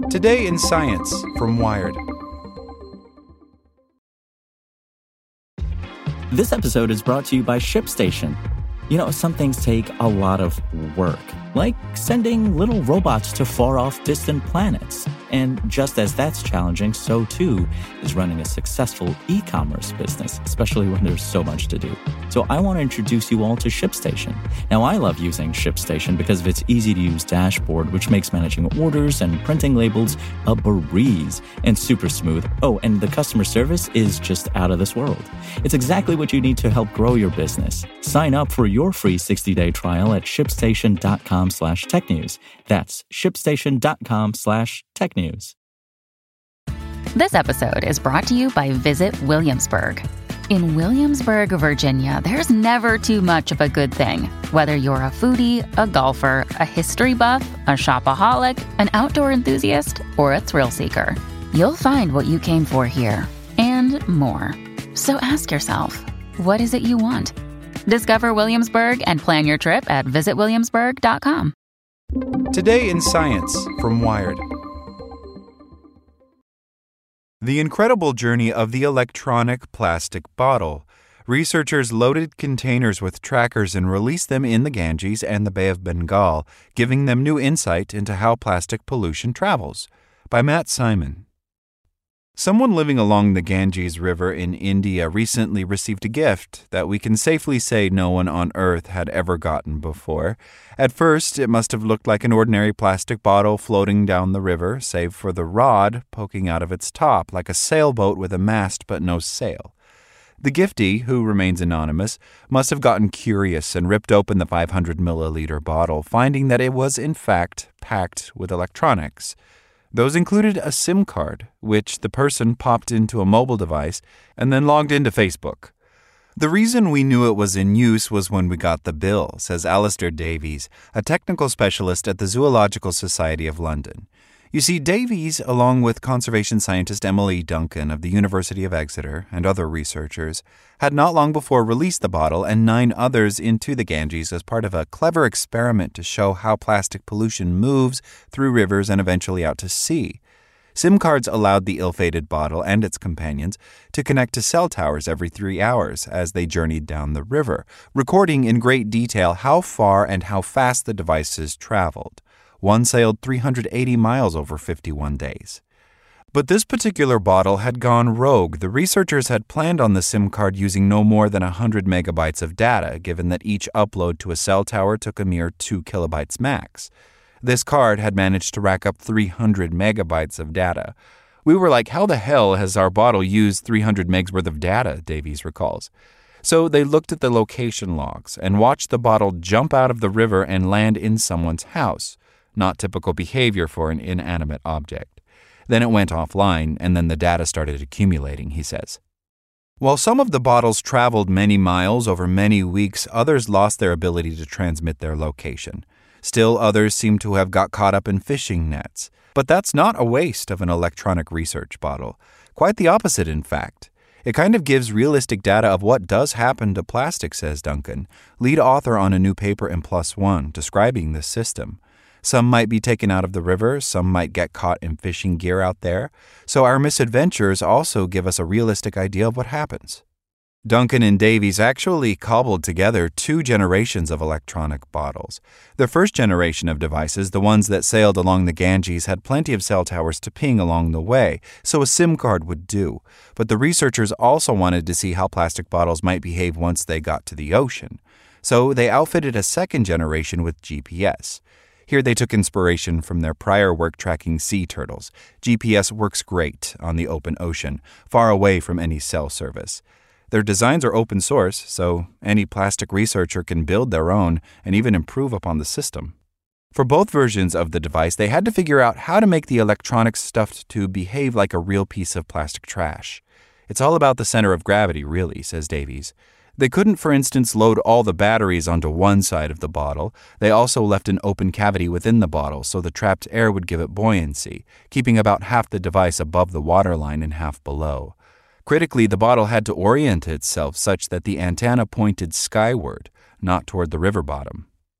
Today in Science from Wired. This episode is brought to you by ShipStation. You know, some things take a lot of work, like sending little robots to far-off distant planets. And just as that's challenging, so too is running a successful e-commerce business, especially when there's so much to do. So I want to introduce you all to ShipStation. Now, I love using ShipStation because of its easy-to-use dashboard, which makes managing orders and printing labels a breeze and super smooth. Oh, and the customer service is just out of this world. It's exactly what you need to help grow your business. Sign up for your free 60-day trial at shipstation.com/technews. That's shipstation.com/technews. This episode is brought to you by Visit Williamsburg. In Williamsburg, Virginia, there's never too much of a good thing. Whether you're a foodie, a golfer, a history buff, a shopaholic, an outdoor enthusiast, or a thrill seeker, you'll find what you came for here and more. So ask yourself, what is it you want? Discover Williamsburg and plan your trip at visitwilliamsburg.com. Today in Science from Wired. The incredible journey of the electronic plastic bottle. Researchers loaded containers with trackers and released them in the Ganges and the Bay of Bengal, giving them new insight into how plastic pollution travels. By Matt Simon. Someone living along the Ganges River in India recently received a gift that we can safely say no one on Earth had ever gotten before. At first, it must have looked like an ordinary plastic bottle floating down the river, save for the rod poking out of its top, like a sailboat with a mast but no sail. The giftee, who remains anonymous, must have gotten curious and ripped open the 500-milliliter bottle, finding that it was, in fact, packed with electronics. Those included a SIM card, which the person popped into a mobile device and then logged into Facebook. The reason we knew it was in use was when we got the bill, says Alistair Davies, a technical specialist at the Zoological Society of London. You see, Davies, along with conservation scientist Emily Duncan of the University of Exeter and other researchers, had not long before released the bottle and 9 others into the Ganges as part of a clever experiment to show how plastic pollution moves through rivers and eventually out to sea. SIM cards allowed the ill-fated bottle and its companions to connect to cell towers every 3 hours as they journeyed down the river, recording in great detail how far and how fast the devices traveled. One sailed 380 miles over 51 days. But this particular bottle had gone rogue. The researchers had planned on the SIM card using no more than 100 megabytes of data, given that each upload to a cell tower took a mere 2 kilobytes max. This card had managed to rack up 300 megabytes of data. We were like, how the hell has our bottle used 300 megs worth of data, Davies recalls. So they looked at the location logs and watched the bottle jump out of the river and land in someone's house. Not typical behavior for an inanimate object. Then it went offline, and then the data started accumulating, he says. While some of the bottles traveled many miles over many weeks, others lost their ability to transmit their location. Still, others seem to have got caught up in fishing nets. But that's not a waste of an electronic research bottle. Quite the opposite, in fact. It kind of gives realistic data of what does happen to plastic, says Duncan, lead author on a new paper in PLOS ONE describing this system. Some might be taken out of the river, some might get caught in fishing gear out there. So our misadventures also give us a realistic idea of what happens. Duncan and Davies actually cobbled together 2 generations of electronic bottles. The first generation of devices, the ones that sailed along the Ganges, had plenty of cell towers to ping along the way, so a SIM card would do. But the researchers also wanted to see how plastic bottles might behave once they got to the ocean. So they outfitted a second generation with GPS. Here they took inspiration from their prior work tracking sea turtles. GPS works great on the open ocean, far away from any cell service. Their designs are open source, so any plastic researcher can build their own and even improve upon the system. For both versions of the device, they had to figure out how to make the electronics stuff to behave like a real piece of plastic trash. It's all about the center of gravity, really, says Davies. They couldn't, for instance, load all the batteries onto one side of the bottle. They also left an open cavity within the bottle so the trapped air would give it buoyancy, keeping about half the device above the waterline and half below. Critically, the bottle had to orient itself such that the antenna pointed skyward, not toward the river bottom.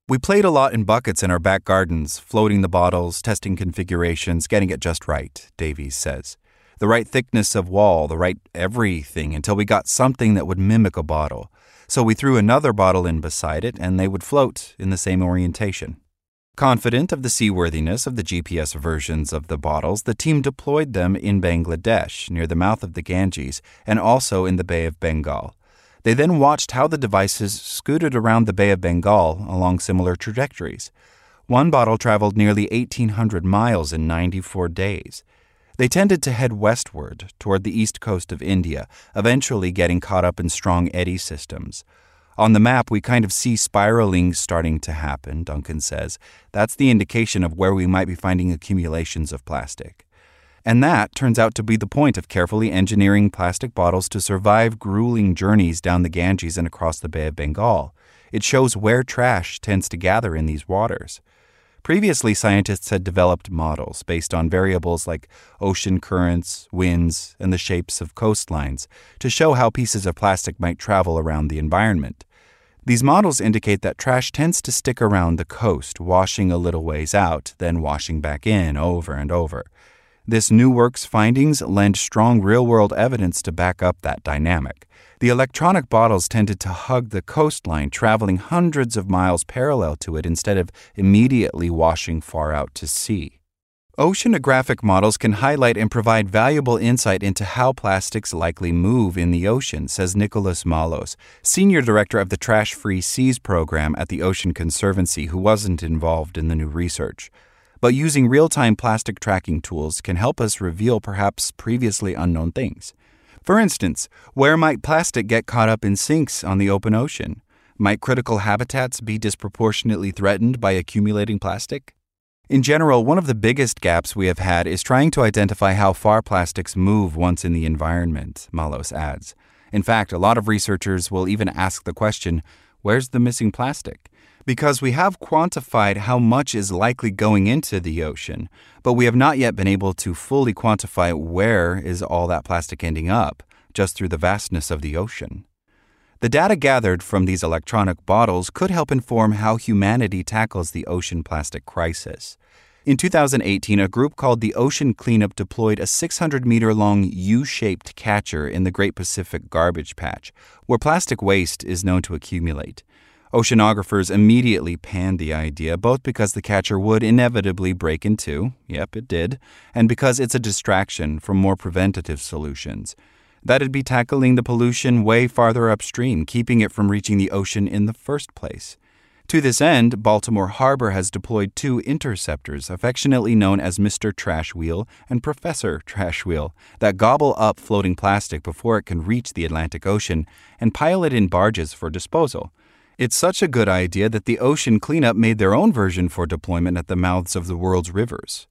We played a lot in buckets in our back gardens, floating the bottles, testing configurations, getting it just right, Davies says. The right thickness of wall, the right everything, until we got something that would mimic a bottle. So we threw another bottle in beside it, and they would float in the same orientation. Confident of the seaworthiness of the GPS versions of the bottles, the team deployed them in Bangladesh, near the mouth of the Ganges, and also in the Bay of Bengal. They then watched how the devices scooted around the Bay of Bengal along similar trajectories. One bottle traveled nearly 1,800 miles in 94 days. They tended to head westward, toward the east coast of India, eventually getting caught up in strong eddy systems. On the map, we kind of see spiraling starting to happen, Duncan says. That's the indication of where we might be finding accumulations of plastic. And that turns out to be the point of carefully engineering plastic bottles to survive grueling journeys down the Ganges and across the Bay of Bengal. It shows where trash tends to gather in these waters. Previously, scientists had developed models based on variables like ocean currents, winds, and the shapes of coastlines to show how pieces of plastic might travel around the environment. These models indicate that trash tends to stick around the coast, washing a little ways out, then washing back in over and over. This new work's findings lend strong real-world evidence to back up that dynamic. The electronic bottles tended to hug the coastline, traveling hundreds of miles parallel to it instead of immediately washing far out to sea. Oceanographic models can highlight and provide valuable insight into how plastics likely move in the ocean, says Nicholas Malos, Senior Director of the Trash-Free Seas program at the Ocean Conservancy, who wasn't involved in the new research. But using real-time plastic tracking tools can help us reveal perhaps previously unknown things. For instance, where might plastic get caught up in sinks on the open ocean? Might critical habitats be disproportionately threatened by accumulating plastic? In general, one of the biggest gaps we have had is trying to identify how far plastics move once in the environment, Malos adds. In fact, a lot of researchers will even ask the question, where's the missing plastic? Because we have quantified how much is likely going into the ocean, but we have not yet been able to fully quantify where is all that plastic ending up, just through the vastness of the ocean. The data gathered from these electronic bottles could help inform how humanity tackles the ocean plastic crisis. In 2018, a group called the Ocean Cleanup deployed a 600-meter-long U-shaped catcher in the Great Pacific Garbage Patch, where plastic waste is known to accumulate. Oceanographers immediately panned the idea, both because the catcher would inevitably break in two, yep, it did, and because it's a distraction from more preventative solutions. That'd be tackling the pollution way farther upstream, keeping it from reaching the ocean in the first place. To this end, Baltimore Harbor has deployed 2 interceptors, affectionately known as Mr. Trash Wheel and Professor Trash Wheel, that gobble up floating plastic before it can reach the Atlantic Ocean and pile it in barges for disposal. It's such a good idea that the Ocean Cleanup made their own version for deployment at the mouths of the world's rivers.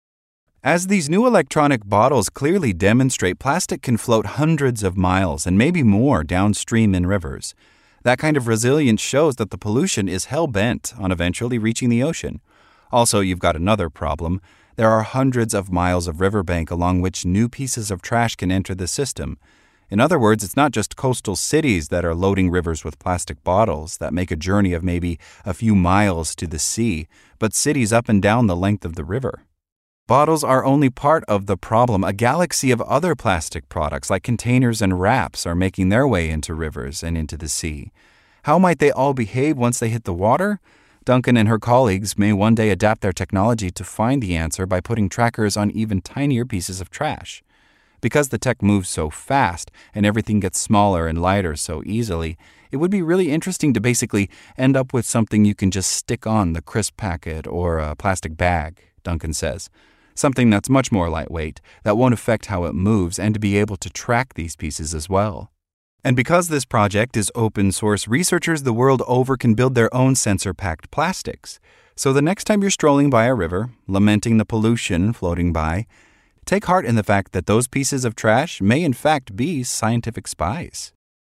As these new electronic bottles clearly demonstrate, plastic can float hundreds of miles and maybe more downstream in rivers. That kind of resilience shows that the pollution is hell-bent on eventually reaching the ocean. Also, you've got another problem. There are hundreds of miles of riverbank along which new pieces of trash can enter the system. In other words, it's not just coastal cities that are loading rivers with plastic bottles that make a journey of maybe a few miles to the sea, but cities up and down the length of the river. Bottles are only part of the problem. A galaxy of other plastic products like containers and wraps are making their way into rivers and into the sea. How might they all behave once they hit the water? Duncan and her colleagues may one day adapt their technology to find the answer by putting trackers on even tinier pieces of trash. Because the tech moves so fast and everything gets smaller and lighter so easily, it would be really interesting to basically end up with something you can just stick on the crisp packet or a plastic bag, Duncan says. Something that's much more lightweight, that won't affect how it moves, and to be able to track these pieces as well. And because this project is open source, researchers the world over can build their own sensor-packed plastics. So the next time you're strolling by a river, lamenting the pollution floating by, take heart in the fact that those pieces of trash may in fact be scientific spies.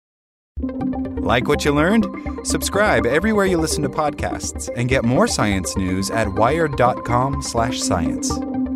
Like what you learned? Subscribe everywhere you listen to podcasts and get more science news at wired.com/science.